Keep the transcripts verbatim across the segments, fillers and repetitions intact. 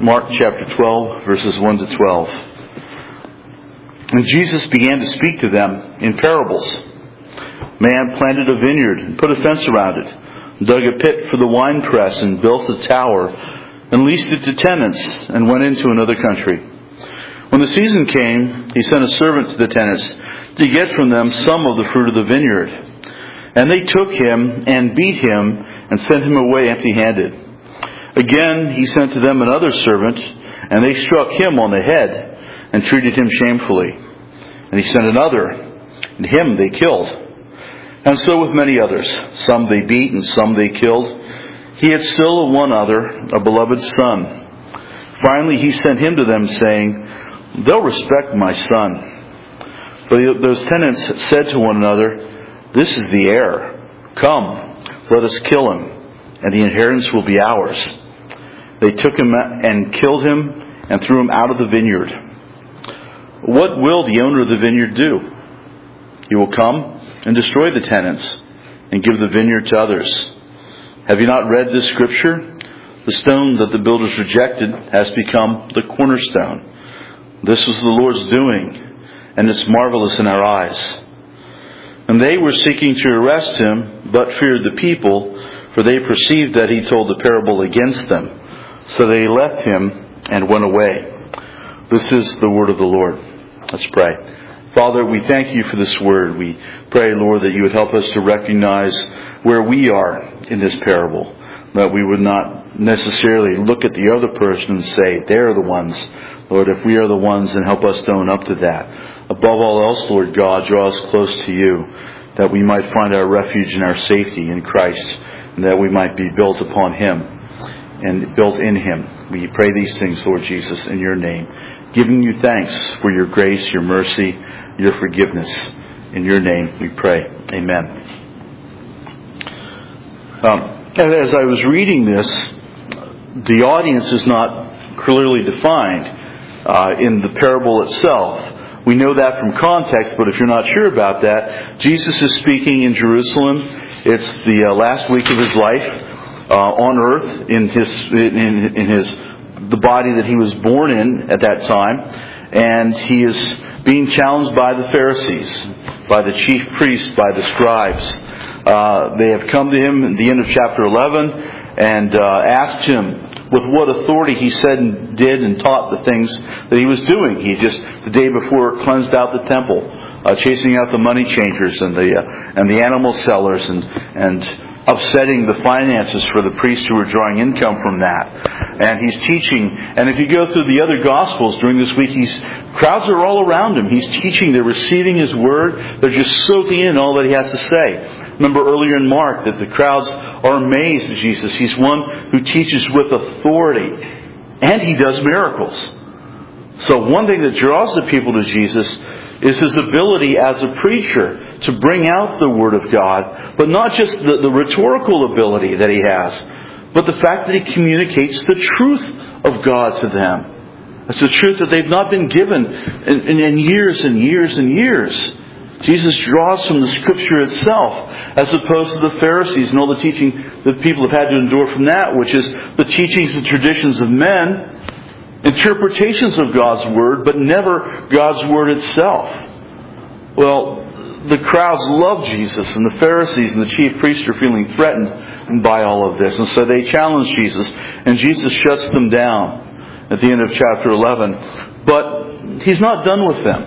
Mark chapter twelve, verses one to twelve. And Jesus began to speak to them in parables. Man planted a vineyard and put a fence around it, dug a pit for the winepress and built a tower, and leased it to tenants, and went into another country. When the season came, he sent a servant to the tenants to get from them some of the fruit of the vineyard. And they took him and beat him and sent him away empty-handed. Again he sent to them another servant, and they struck him on the head and treated him shamefully. And he sent another, and him they killed. And so with many others. Some they beat and some they killed. He had still one other, a beloved son. Finally he sent him to them, saying, "They'll respect my son." But those tenants said to one another, "This is the heir. Come, let us kill him, and the inheritance will be ours." They took him and killed him and threw him out of the vineyard. What will the owner of the vineyard do? He will come and destroy the tenants and give the vineyard to others. Have you not read this scripture? The stone that the builders rejected has become the cornerstone. This was the Lord's doing, and it's marvelous in our eyes. And they were seeking to arrest him, but feared the people, for they perceived that he told the parable against them. So they left him and went away. This is the word of the Lord. Let's pray. Father, we thank you for this word. We pray, Lord, that you would help us to recognize where we are in this parable. That we would not necessarily look at the other person and say, they're the ones. Lord, if we are the ones, then help us to own up to that. Above all else, Lord God, draw us close to you, that we might find our refuge and our safety in Christ, and that we might be built upon him and built in him. We pray these things, Lord Jesus, in your name, giving you thanks for your grace, your mercy, your forgiveness. In your name we pray. Amen. Um, and as I was reading this, the audience is not clearly defined uh, in the parable itself. We know that from context, but if you're not sure about that, Jesus is speaking in Jerusalem. It's the uh, last week of his life uh, on earth, in his in, in his the body that he was born in at that time, and he is being challenged by the Pharisees, by the chief priests, by the scribes. Uh, they have come to him at the end of chapter eleven and uh, asked him with what authority he said and did and taught the things that he was doing. He just, the day before, cleansed out the temple, uh, chasing out the money changers and the uh, and the animal sellers, and and upsetting the finances for the priests who were drawing income from that. And he's teaching. And if you go through the other Gospels during this week, he's crowds are all around him. He's teaching. They're receiving his word. They're just soaking in all that he has to say. Remember earlier in Mark that the crowds are amazed at Jesus. He's one who teaches with authority, and he does miracles. So one thing that draws the people to Jesus is his ability as a preacher to bring out the Word of God, but not just the, the rhetorical ability that he has, but the fact that he communicates the truth of God to them. It's the truth that they've not been given in, in, in years and years and years. Jesus draws from the Scripture itself, as opposed to the Pharisees and all the teaching that people have had to endure from that, which is the teachings and traditions of men, interpretations of God's Word, but never God's Word itself. Well, the crowds love Jesus, and the Pharisees and the chief priests are feeling threatened by all of this. And so they challenge Jesus, and Jesus shuts them down at the end of chapter eleven. But he's not done with them.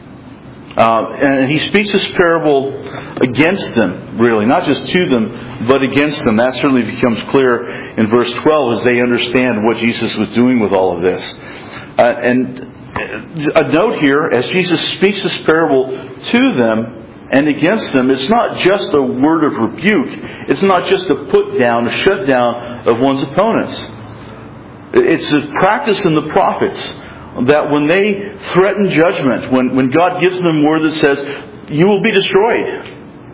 Uh, and he speaks this parable against them, really, not just to them, but against them. That certainly becomes clear in verse twelve as they understand what Jesus was doing with all of this. Uh, and a note here, as Jesus speaks this parable to them and against them, it's not just a word of rebuke. It's not just a put down, a shut down of one's opponents. It's a practice in the prophets that when they threaten judgment, when, when God gives them word that says, you will be destroyed,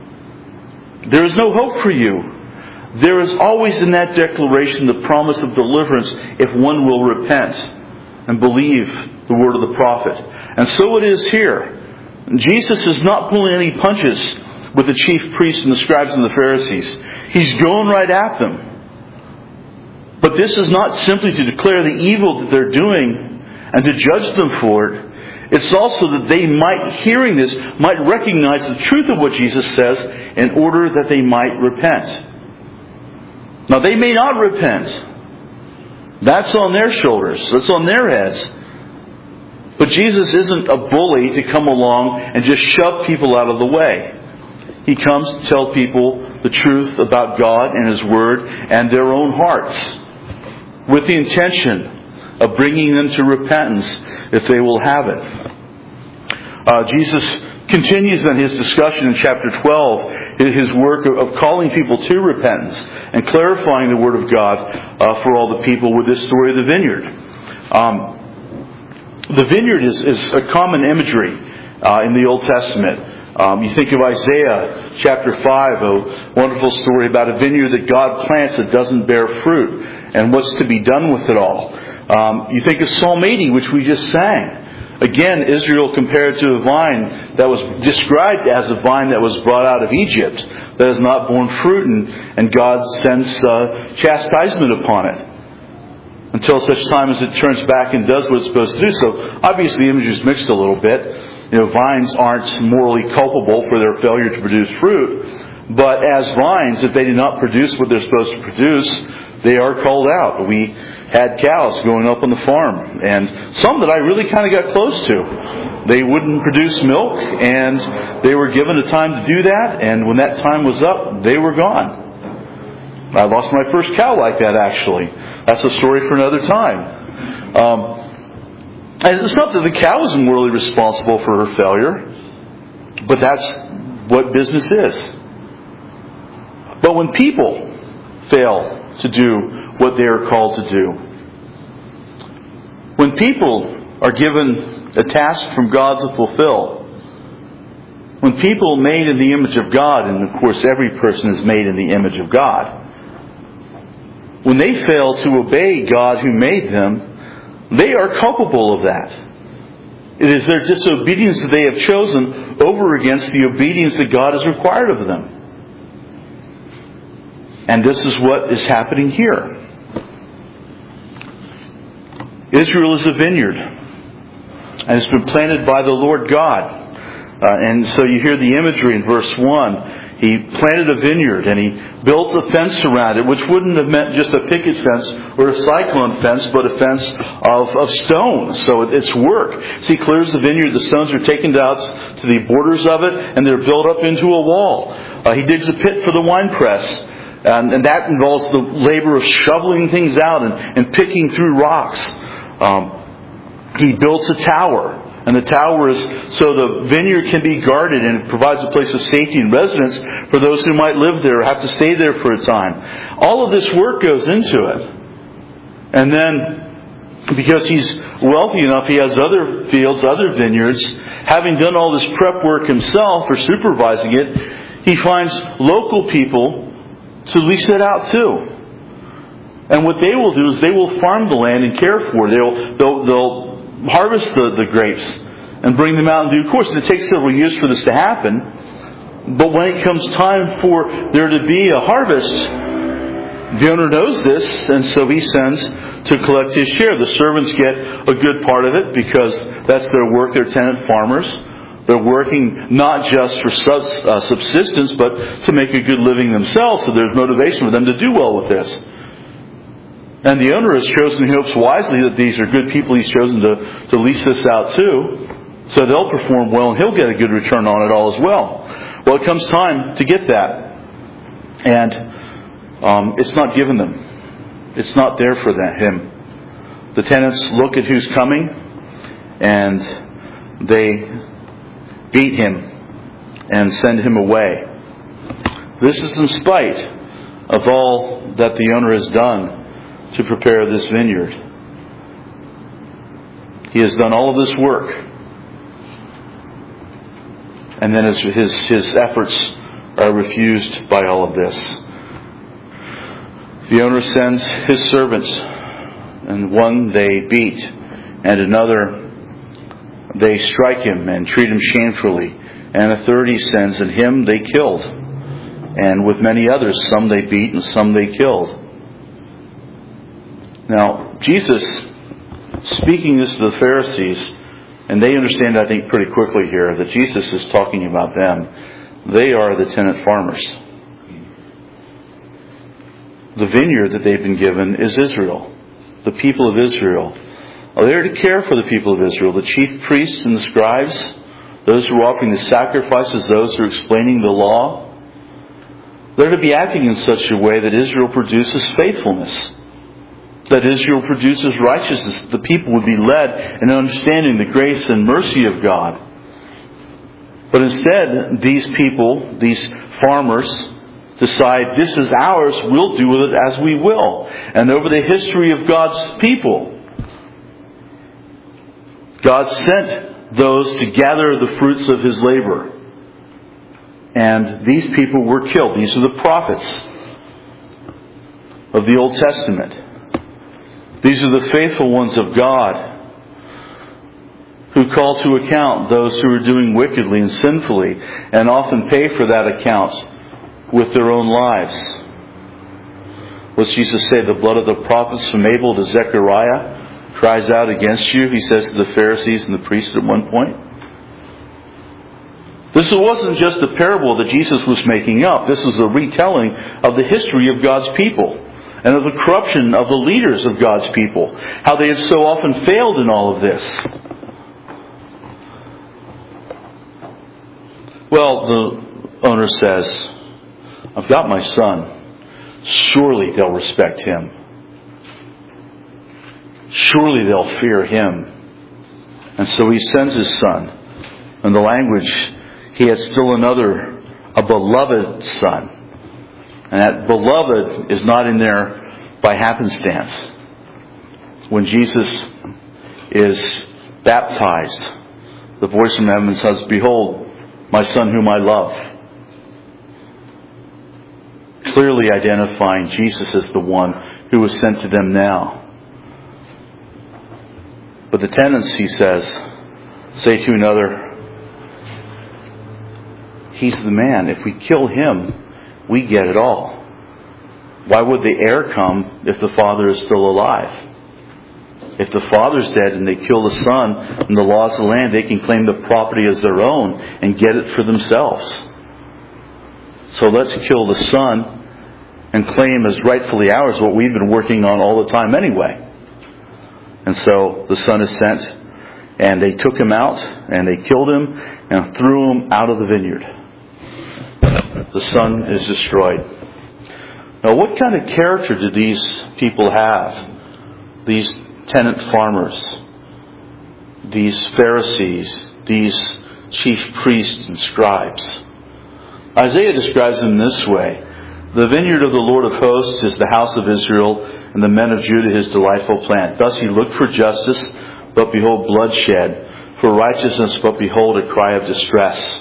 there is no hope for you, there is always in that declaration the promise of deliverance if one will repent and believe the word of the prophet. And so it is here. Jesus is not pulling any punches with the chief priests and the scribes and the Pharisees. He's going right at them. But this is not simply to declare the evil that they're doing and to judge them for it. It's also that they might, hearing this, might recognize the truth of what Jesus says in order that they might repent. Now, they may not repent. That's on their shoulders. That's on their heads. But Jesus isn't a bully to come along and just shove people out of the way. He comes to tell people the truth about God and His Word and their own hearts, with the intention of bringing them to repentance if they will have it. Uh, Jesus continues in His discussion in chapter twelve, His work of calling people to repentance and clarifying the Word of God uh, for all the people with this story of the vineyard. Um, the vineyard is, is a common imagery uh, in the Old Testament. Um, you think of Isaiah chapter five, a wonderful story about a vineyard that God plants that doesn't bear fruit and what's to be done with it all. Um, you think of Psalm eighty, which we just sang. Again, Israel compared to a vine that was described as a vine that was brought out of Egypt, that has not borne fruit, and, and God sends uh, chastisement upon it until such time as it turns back and does what it's supposed to do. So obviously the image is mixed a little bit. You know, vines aren't morally culpable for their failure to produce fruit, but as vines, if they do not produce what they're supposed to produce, they are called out. We had cows going up on the farm, and some that I really kind of got close to. They wouldn't produce milk, and they were given a time to do that, and when that time was up, they were gone. I lost my first cow like that, actually. That's a story for another time. Um, and it's not that the cow is morally responsible for her failure, but that's what business is. But when people fail to do what they are called to do, when people are given a task from God to fulfill, when people made in the image of God, and of course every person is made in the image of God, when they fail to obey God who made them, they are culpable of that. It is their disobedience that they have chosen over against the obedience that God has required of them. And this is what is happening here. Israel is a vineyard, and it's been planted by the Lord God. Uh, and so you hear the imagery in verse one. He planted a vineyard and he built a fence around it, which wouldn't have meant just a picket fence or a cyclone fence, but a fence of, of stone. So it's work. So he clears the vineyard. The stones are taken down to the borders of it, and they're built up into a wall. Uh, he digs a pit for the winepress. And, and that involves the labor of shoveling things out and, and picking through rocks. Um, he builds a tower. And the tower is so the vineyard can be guarded, and it provides a place of safety and residence for those who might live there or have to stay there for a time. All of this work goes into it. And then, because he's wealthy enough, he has other fields, other vineyards. Having done all this prep work himself, or supervising it, he finds local people to lease it out too. And what they will do is they will farm the land and care for it. They'll, they'll, they'll harvest the, the grapes and bring them out in due course. And it takes several years for this to happen. But when it comes time for there to be a harvest, the owner knows this, and so he sends to collect his share. The servants get a good part of it because that's their work. They're tenant farmers. They're working not just for subsistence, but to make a good living themselves. So there's motivation for them to do well with this. And the owner has chosen, he hopes wisely, that these are good people he's chosen to, to lease this out to. So they'll perform well, and he'll get a good return on it all as well. Well, it comes time to get that. And um, it's not given them. It's not there for that, him. The tenants look at who's coming, and they beat him and send him away. This is in spite of all that the owner has done to prepare this vineyard. He has done all of this work, and then his, his, his efforts are refused by all of this. The owner sends his servants, and one they beat, and another they strike him and treat him shamefully. And a third he sends, and him they killed. And with many others, some they beat and some they killed. Now, Jesus, speaking this to the Pharisees, and they understand, I think, pretty quickly here that Jesus is talking about them. They are the tenant farmers. The vineyard that they've been given is Israel. The people of Israel are there to care for the people of Israel. The chief priests and the scribes, those who are offering the sacrifices, those who are explaining the law. They're to be acting in such a way that Israel produces faithfulness. That Israel produces righteousness. The people would be led in understanding the grace and mercy of God. But instead, these people, these farmers, decide this is ours, we'll do with it as we will. And over the history of God's people, God sent those to gather the fruits of His labor. And these people were killed. These are the prophets of the Old Testament. These are the faithful ones of God who call to account those who are doing wickedly and sinfully, and often pay for that account with their own lives. What's Jesus say? The blood of the prophets from Abel to Zechariah cries out against you, He says to the Pharisees and the priests at one point. This wasn't just a parable that Jesus was making up. This was a retelling of the history of God's people and of the corruption of the leaders of God's people. How they had so often failed in all of this. Well, the owner says, I've got my son. Surely they'll respect him. Surely they'll fear him. And so he sends his son. And the language, he had still another, a beloved son. And that beloved is not in there by happenstance. When Jesus is baptized, the voice from heaven says, Behold, my son whom I love. Clearly identifying Jesus as the one who was sent to them now. But the tenants, he says, say to another, He's the man. If we kill him, we get it all. Why would the heir come if the father is still alive? If the father's dead and they kill the son, and the laws of the land, they can claim the property as their own and get it for themselves. So let's kill the son and claim as rightfully ours what we've been working on all the time anyway. And so the son is sent, and they took him out, and they killed him, and threw him out of the vineyard. The son is destroyed. Now, what kind of character do these people have? These tenant farmers, these Pharisees, these chief priests and scribes. Isaiah describes them this way. The vineyard of the Lord of hosts is the house of Israel, and the men of Judah his delightful plant. Thus he looked for justice, but behold bloodshed, for righteousness, but behold a cry of distress.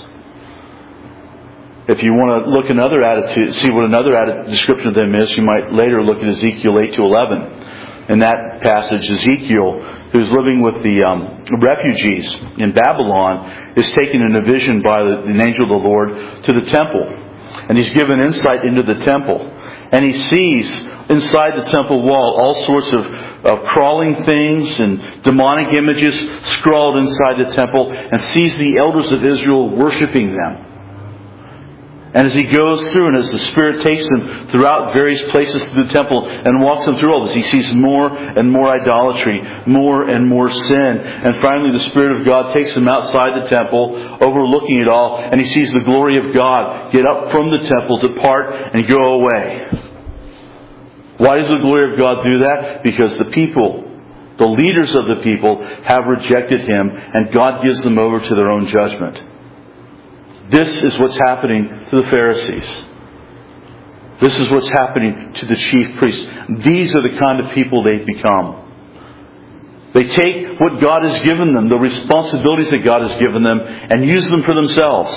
If you want to look another attitude, see what another attitude, description of them is, you might later look at Ezekiel eight to eleven. In that passage, Ezekiel, who's living with the um, refugees in Babylon, is taken in a vision by the, an angel of the Lord to the temple. And he's given insight into the temple. And he sees inside the temple wall all sorts of, of crawling things and demonic images scrawled inside the temple, and sees the elders of Israel worshiping them. And as he goes through, and as the Spirit takes him throughout various places to the temple and walks him through all this, he sees more and more idolatry, more and more sin. And finally the Spirit of God takes him outside the temple, overlooking it all, and he sees the glory of God get up from the temple, depart, and go away. Why does the glory of God do that? Because the people, the leaders of the people, have rejected Him, and God gives them over to their own judgment. This is what's happening to the Pharisees. This is what's happening to the chief priests. These are the kind of people they've become. They take what God has given them, the responsibilities that God has given them, and use them for themselves.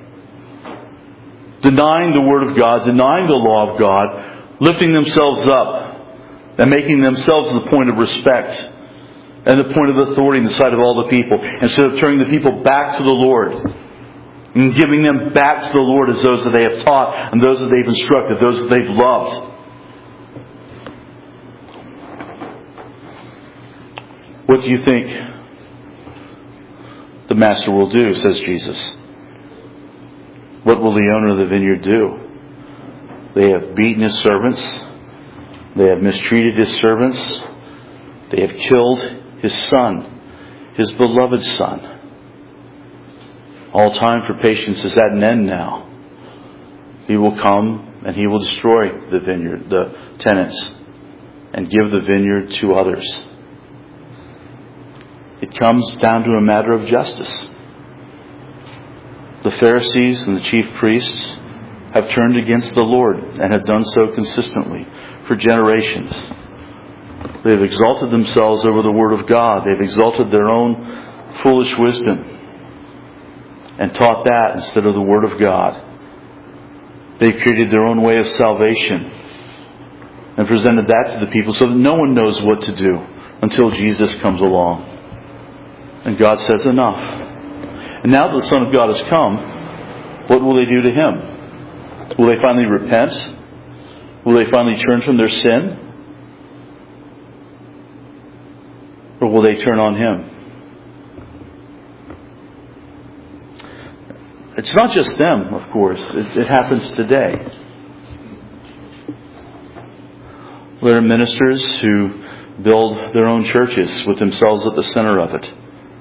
Denying the Word of God, denying the law of God, lifting themselves up, and making themselves the point of respect and the point of authority in the sight of all the people, instead of turning the people back to the Lord. And giving them back to the Lord as those that they have taught, and those that they've instructed, those that they've loved. What do you think the master will do, says Jesus? What will the owner of the vineyard do? They have beaten his servants. They have mistreated his servants. They have killed his son, his beloved son. All time for patience is at an end now. He will come and he will destroy the vineyard, the tenants, and give the vineyard to others. It comes down to a matter of justice. The Pharisees and the chief priests have turned against the Lord and have done so consistently for generations. They have exalted themselves over the Word of God. They've exalted their own foolish wisdom and taught that instead of the Word of God. They've created their own way of salvation and presented that to the people so that no one knows what to do until Jesus comes along. And God says, enough. And now that the Son of God has come, what will they do to Him? Will they finally repent? Will they finally turn from their sin? Or will they turn on Him? It's not just them, of course. It, it happens today. There are ministers who build their own churches with themselves at the center of it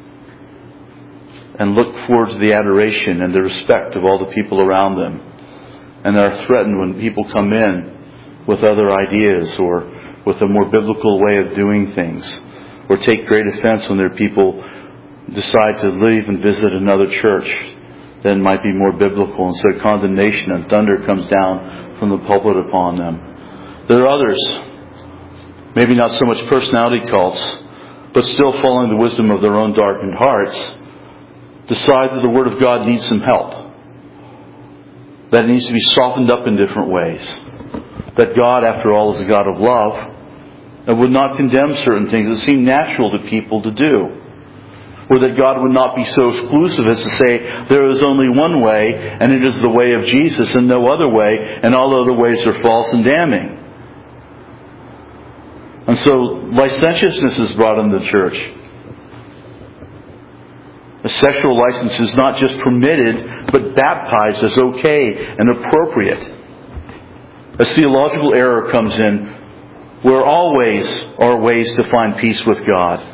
and look forward to the adoration and the respect of all the people around them. And they're threatened when people come in with other ideas or with a more biblical way of doing things, or take great offense when their people decide to leave and visit another church that might be more biblical, and so condemnation and thunder comes down from the pulpit upon them. There are others, maybe not so much personality cults, but still following the wisdom of their own darkened hearts, decide that the Word of God needs some help. That it needs to be softened up in different ways. That God, after all, is a God of love and would not condemn certain things that seem natural to people to do. Or that God would not be so exclusive as to say there is only one way and it is the way of Jesus and no other way, and all other ways are false and damning. And so licentiousness is brought into the church. A sexual license is not just permitted, but baptized as okay and appropriate. A theological error comes in where always are ways to find peace with God.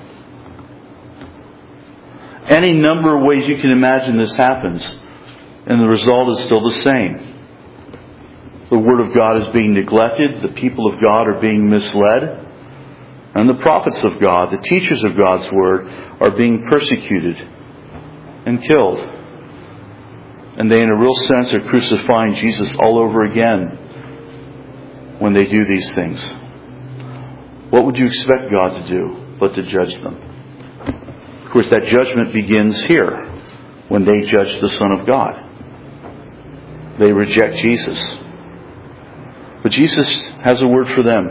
Any number of ways you can imagine this happens, and the result is still the same. The Word of God is being neglected, the people of God are being misled, and the prophets of God, the teachers of God's Word, are being persecuted and killed. And they, in a real sense, are crucifying Jesus all over again when they do these things. What would you expect God to do but to judge them? Of course, that judgment begins here when they judge the Son of God. They reject Jesus. But Jesus has a word for them.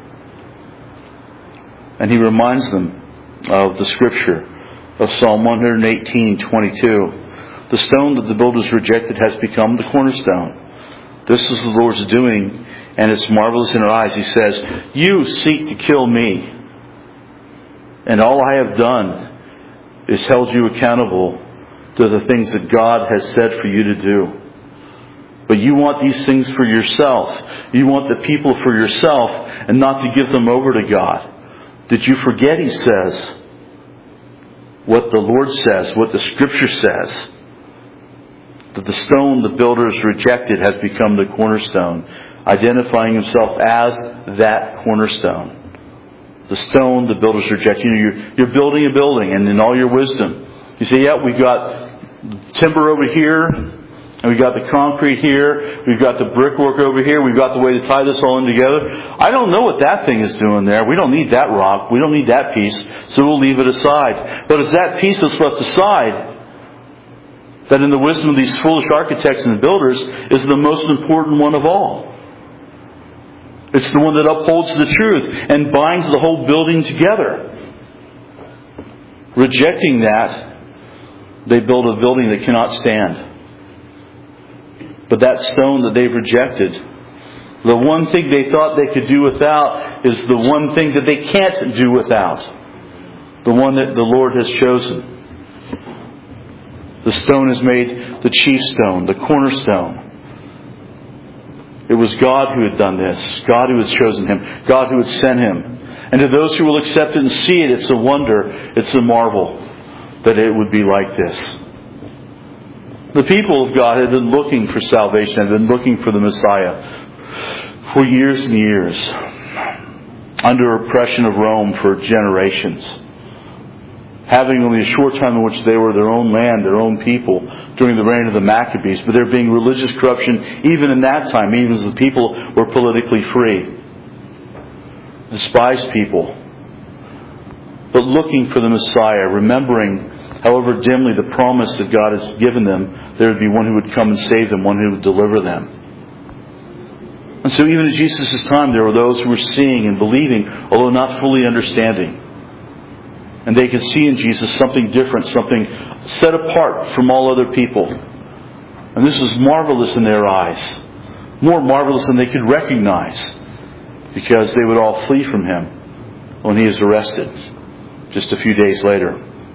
And He reminds them of the scripture of Psalm one eighteen twenty-two. The stone that the builders rejected has become the cornerstone. This is the Lord's doing, and it's marvelous in our eyes. He says, you seek to kill me, and all I have done is held you accountable to the things that God has said for you to do. But you want these things for yourself. You want the people for yourself and not to give them over to God. Did you forget, He says, what the Lord says, what the Scripture says? That the stone the builders rejected has become the cornerstone, identifying Himself as that cornerstone. The stone the builders reject. You know, you're, you're building a building, and in all your wisdom, you say, yeah, we've got timber over here, and we've got the concrete here, we've got the brickwork over here, we've got the way to tie this all in together. I don't know what that thing is doing there. We don't need that rock. We don't need that piece, so we'll leave it aside. But it's that piece that's left aside that in the wisdom of these foolish architects and builders is the most important one of all. It's the one that upholds the truth and binds the whole building together. Rejecting that, they build a building that cannot stand. But that stone that they've rejected, the one thing they thought they could do without, is the one thing that they can't do without. the one that the Lord has chosen. The stone is made the chief stone, the cornerstone. It was God who had done this. God who had chosen him. God who had sent him. And to those who will accept it and see it, it's a wonder, it's a marvel that it would be like this. The people of God had been looking for salvation, had been looking for the Messiah for years and years, under oppression of Rome for generations, having only a short time in which they were their own land, their own people, during the reign of the Maccabees, but there being religious corruption even in that time, even as the people were politically free. Despised people, but looking for the Messiah, remembering, however dimly, the promise that God has given them, there would be one who would come and save them, one who would deliver them. And so even at Jesus' time, there were those who were seeing and believing, although not fully understanding. And they could see in Jesus something different, something set apart from all other people. And this was marvelous in their eyes. More marvelous than they could recognize. Because they would all flee from him when he is arrested just a few days later.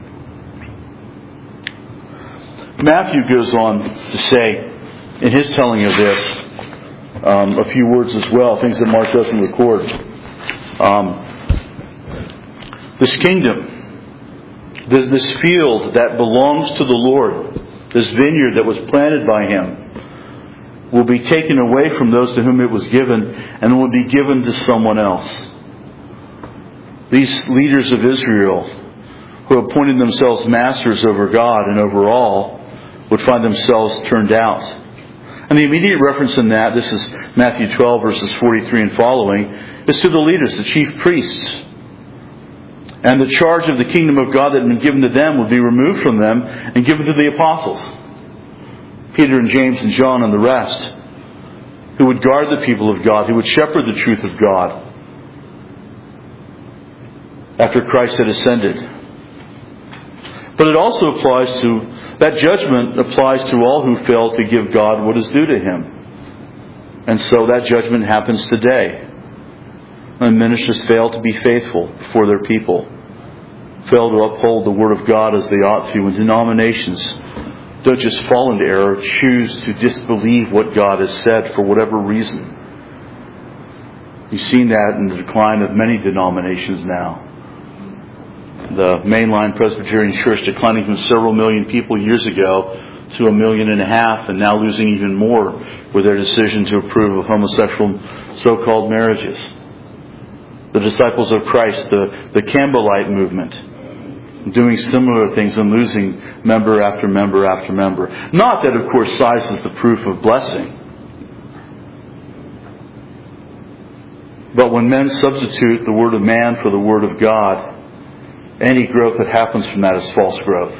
Matthew goes on to say, in his telling of this, um, a few words as well, things that Mark doesn't record. Um, this kingdom, this, this field that belongs to the Lord, this vineyard that was planted by him, will be taken away from those to whom it was given and will be given to someone else. These leaders of Israel, who appointed themselves masters over God and over all, would find themselves turned out. And the immediate reference in that, this is Matthew twelve verses forty-three and following, is to the leaders, the chief priests. And the charge of the kingdom of God that had been given to them would be removed from them and given to the apostles. Peter and James and John and the rest, who would guard the people of God, who would shepherd the truth of God after Christ had ascended. But it also applies to, that judgment applies to all who fail to give God what is due to him. And so that judgment happens today. When ministers fail to be faithful before their people, fail to uphold the Word of God as they ought to, and denominations don't just fall into error, choose to disbelieve what God has said for whatever reason. You've seen that in the decline of many denominations now. The mainline Presbyterian Church declining from several million people years ago to a million and a half, and now losing even more with their decision to approve of homosexual so-called marriages. The Disciples of Christ, the, the Campbellite movement, doing similar things and losing member after member after member. Not that, of course, size is the proof of blessing. But when men substitute the word of man for the word of God, any growth that happens from that is false growth.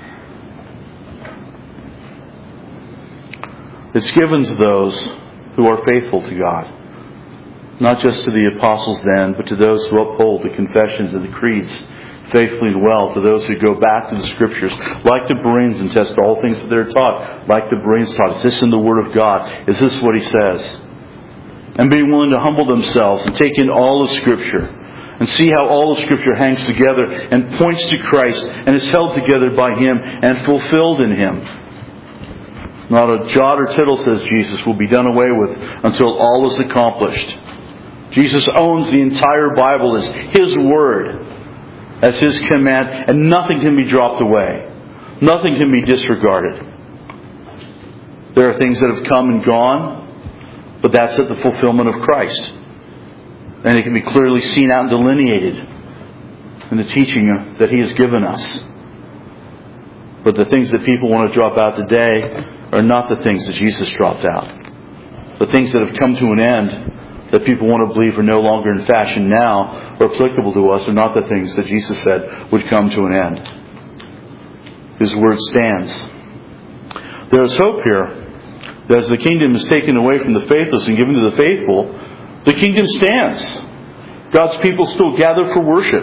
It's given to those who are faithful to God. Not just to the apostles then, but to those who uphold the confessions and the creeds faithfully and well, to those who go back to the Scriptures, like the Bereans, and test all things that they're taught, like the Bereans taught. Is this in the Word of God? Is this what He says? And being willing to humble themselves and take in all of Scripture and see how all of Scripture hangs together and points to Christ and is held together by Him and fulfilled in Him. Not a jot or tittle, says Jesus, will be done away with until all is accomplished. Jesus owns the entire Bible as His Word, as His command, and nothing can be dropped away. Nothing can be disregarded. There are things that have come and gone, but that's at the fulfillment of Christ. And it can be clearly seen out and delineated in the teaching that He has given us. But the things that people want to drop out today are not the things that Jesus dropped out. The things that have come to an end, that people want to believe are no longer in fashion now or applicable to us, are not the things that Jesus said would come to an end. His word stands. There is hope here that as the kingdom is taken away from the faithless and given to the faithful, the kingdom stands. God's people still gather for worship.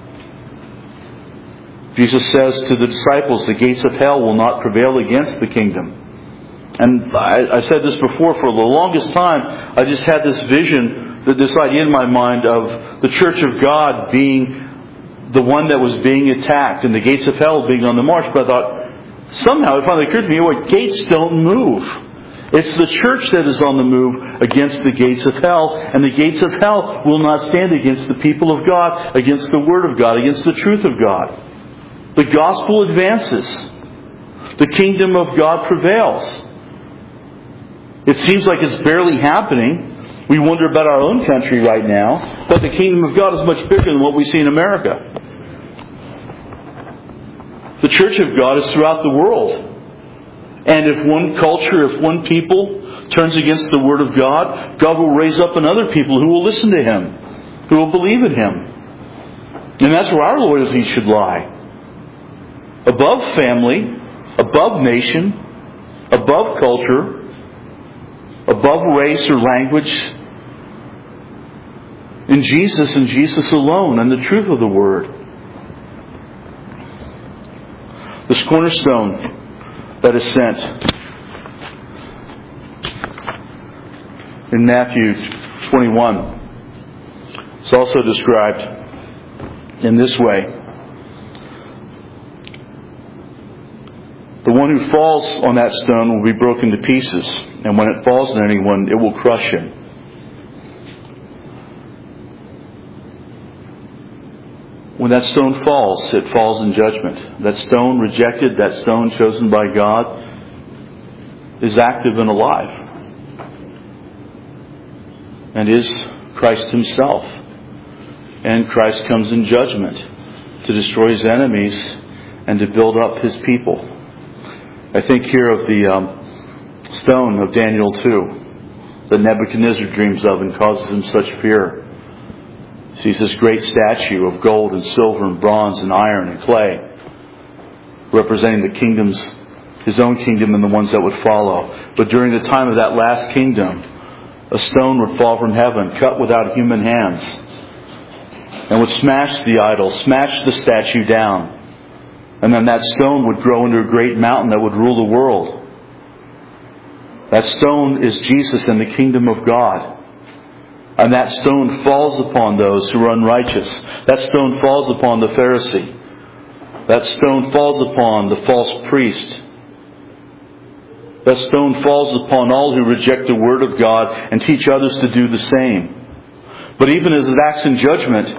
Jesus says to the disciples, the gates of hell will not prevail against the kingdom. And I, I said this before, for the longest time, I just had this vision, this idea in my mind of the church of God being the one that was being attacked and the gates of hell being on the march. But I thought, somehow it finally occurred to me, what gates don't move. It's the church that is on the move against the gates of hell. And the gates of hell will not stand against the people of God, against the Word of God, against the truth of God. The gospel advances. The kingdom of God prevails. It seems like it's barely happening. We wonder about our own country right now. But the kingdom of God is much bigger than what we see in America. The church of God is throughout the world. And if one culture, if one people turns against the Word of God, God will raise up another people who will listen to Him, who will believe in Him. And that's where our loyalty should lie. Above family, above nation, above culture, above race or language, in Jesus and Jesus alone and the truth of the Word. This cornerstone that is sent in Matthew twenty-one is also described in this way. The one who falls on that stone will be broken to pieces, and when it falls on anyone, it will crush him. When that stone falls, it falls in judgment. That stone rejected, that stone chosen by God, is active and alive. And is Christ Himself. And Christ comes in judgment to destroy His enemies and to build up His people. I think here of the um, stone of Daniel two that Nebuchadnezzar dreams of and causes him such fear. He sees this great statue of gold and silver and bronze and iron and clay, representing the kingdoms, his own kingdom and the ones that would follow. But during the time of that last kingdom, a stone would fall from heaven, cut without human hands, and would smash the idol, smash the statue down. And then that stone would grow into a great mountain that would rule the world. That stone is Jesus and the kingdom of God. And that stone falls upon those who are unrighteous. That stone falls upon the Pharisee. That stone falls upon the false priest. That stone falls upon all who reject the Word of God and teach others to do the same. But even as it acts in judgment,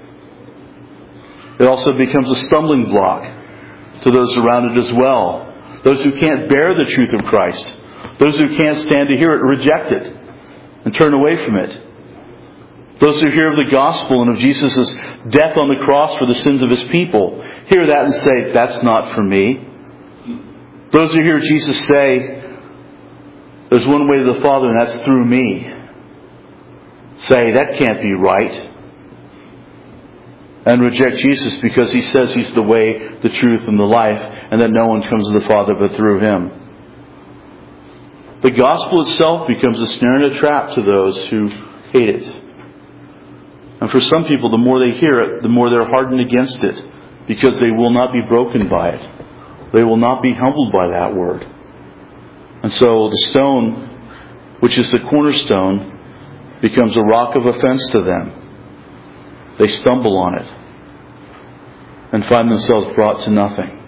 it also becomes a stumbling block to those around it as well. Those who can't bear the truth of Christ. Those who can't stand to hear it, reject it and turn away from it. Those who hear of the gospel and of Jesus' death on the cross for the sins of His people, hear that and say, that's not for me. Those who hear Jesus say, there's one way to the Father and that's through me, say, that can't be right. And reject Jesus because He says He's the way, the truth, and the life, and that no one comes to the Father but through Him. The gospel itself becomes a snare and a trap to those who hate it. And for some people, the more they hear it, the more they're hardened against it, because they will not be broken by it. They will not be humbled by that word. And so the stone, which is the cornerstone, becomes a rock of offense to them. They stumble on it and find themselves brought to nothing.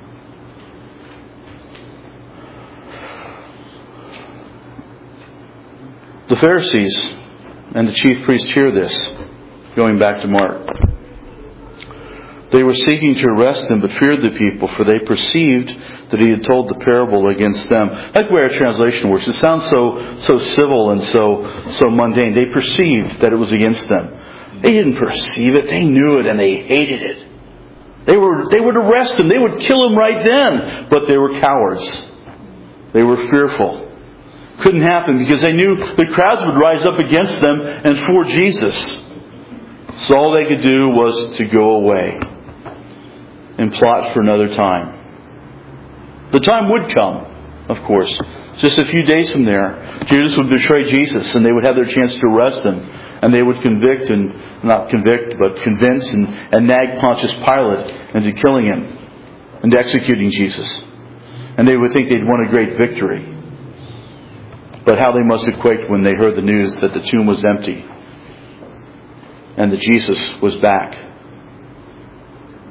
The Pharisees and the chief priests hear this, going back to Mark. They were seeking to arrest Him, but feared the people, for they perceived that He had told the parable against them. I like the way our translation works. It sounds so so civil and so so mundane. They perceived that it was against them. They didn't perceive it. They knew it and they hated it. They were they would arrest Him. They would kill Him right then. But they were cowards. They were fearful. Couldn't happen because they knew the crowds would rise up against them and for Jesus. So all they could do was to go away and plot for another time. The time would come, of course. Just a few days from there, Judas would betray Jesus and they would have their chance to arrest Him. And they would convict and, not convict, but convince and, and nag Pontius Pilate into killing Him and executing Jesus. And they would think they'd won a great victory. But how they must have quaked when they heard the news that the tomb was empty and that Jesus was back.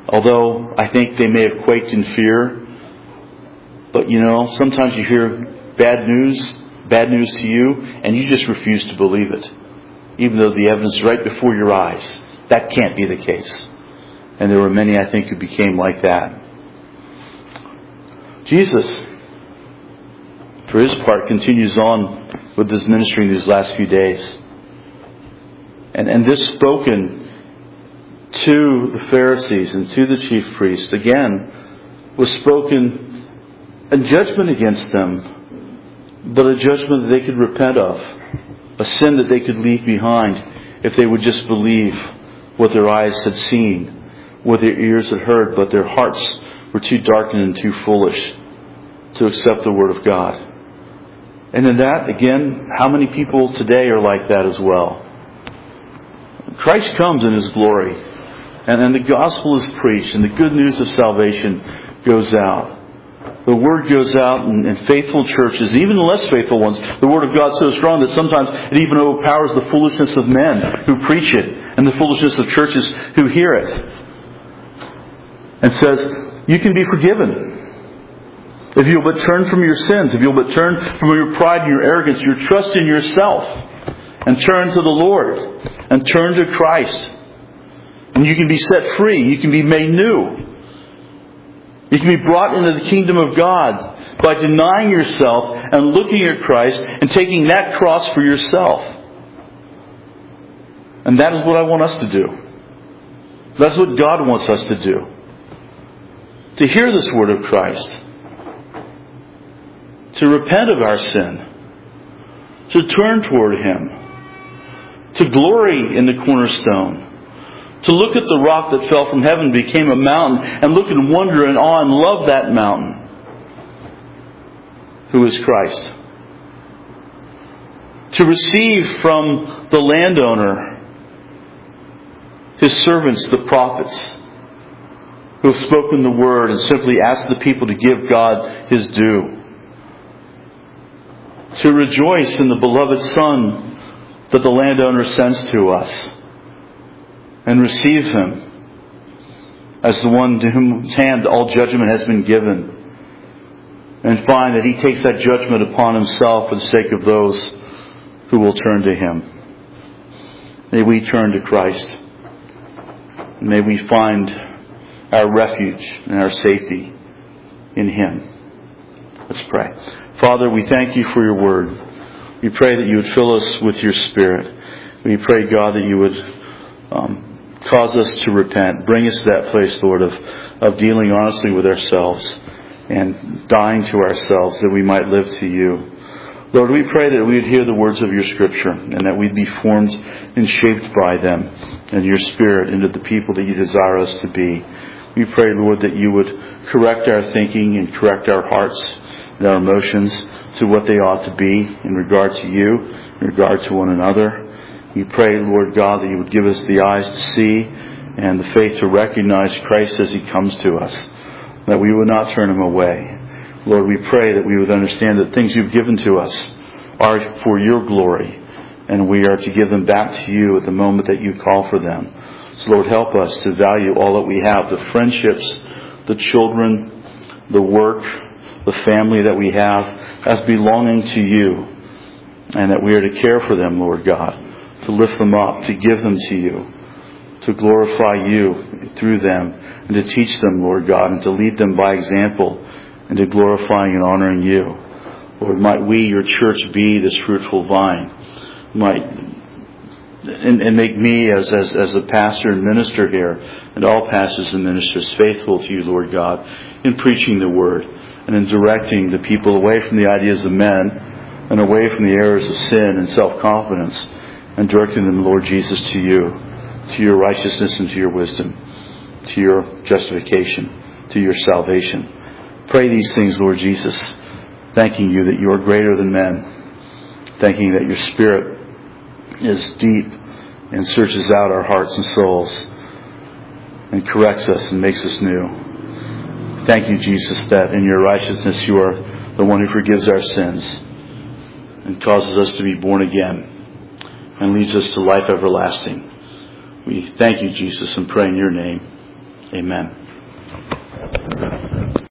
Although I think they may have quaked in fear. But you know, sometimes you hear bad news, bad news to you, and you just refuse to believe it. Even though the evidence is right before your eyes. That can't be the case. And there were many, I think, who became like that. Jesus, for his part, continues on with his ministry in these last few days. And, and this spoken to the Pharisees and to the chief priests, again, was spoken a judgment against them, but a judgment that they could repent of, a sin that they could leave behind if they would just believe what their eyes had seen, what their ears had heard, but their hearts were too darkened and too foolish to accept the Word of God. And in that, again, how many people today are like that as well? Christ comes in His glory, and then the gospel is preached, and the good news of salvation goes out. The Word goes out, and, and faithful churches, even the less faithful ones, the Word of God is so strong that sometimes it even overpowers the foolishness of men who preach it, and the foolishness of churches who hear it. And says, you can be forgiven. If you'll but turn from your sins, if you'll but turn from your pride and your arrogance, your trust in yourself, and turn to the Lord, and turn to Christ. And you can be set free. You can be made new. You can be brought into the kingdom of God by denying yourself and looking at Christ and taking that cross for yourself. And that is what I want us to do. That's what God wants us to do. To hear this word of Christ. To repent of our sin. To turn toward Him. To glory in the cornerstone. To look at the rock that fell from heaven and became a mountain and look and wonder and awe and love that mountain. Who is Christ. To receive from the landowner His servants, the prophets, who have spoken the word and simply ask the people to give God His due. To rejoice in the beloved Son that the landowner sends to us. And receive Him as the one to whose hand all judgment has been given. And find that He takes that judgment upon Himself for the sake of those who will turn to Him. May we turn to Christ. May we find our refuge and our safety in Him. Let's pray. Father, we thank You for Your word. We pray that You would fill us with Your Spirit. We pray, God, that You would um, cause us to repent. Bring us to that place, Lord, of, of dealing honestly with ourselves and dying to ourselves that we might live to You. Lord, we pray that we would hear the words of Your Scripture and that we'd be formed and shaped by them and Your Spirit into the people that You desire us to be. We pray, Lord, that You would correct our thinking and correct our hearts and our emotions to what they ought to be in regard to You, in regard to one another. We pray, Lord God, that You would give us the eyes to see and the faith to recognize Christ as He comes to us, that we would not turn Him away. Lord, we pray that we would understand that things You've given to us are for Your glory, and we are to give them back to You at the moment that You call for them. So, Lord, help us to value all that we have, the friendships, the children, the work, the family that we have, as belonging to You, and that we are to care for them, Lord God, to lift them up, to give them to You, to glorify You through them, and to teach them, Lord God, and to lead them by example into glorifying and honoring You. Lord, might we, Your church, be this fruitful vine. Might and, and make me as, as as a pastor and minister here, and all pastors and ministers, faithful to You, Lord God, in preaching the Word and in directing the people away from the ideas of men and away from the errors of sin and self-confidence, and directing them, Lord Jesus, to You, to Your righteousness and to Your wisdom, to Your justification, to Your salvation. Pray these things, Lord Jesus, thanking You that You are greater than men, thanking that Your Spirit is deep and searches out our hearts and souls and corrects us and makes us new. Thank You, Jesus, that in Your righteousness You are the one who forgives our sins and causes us to be born again and leads us to life everlasting. We thank You, Jesus, and pray in Your name. Amen.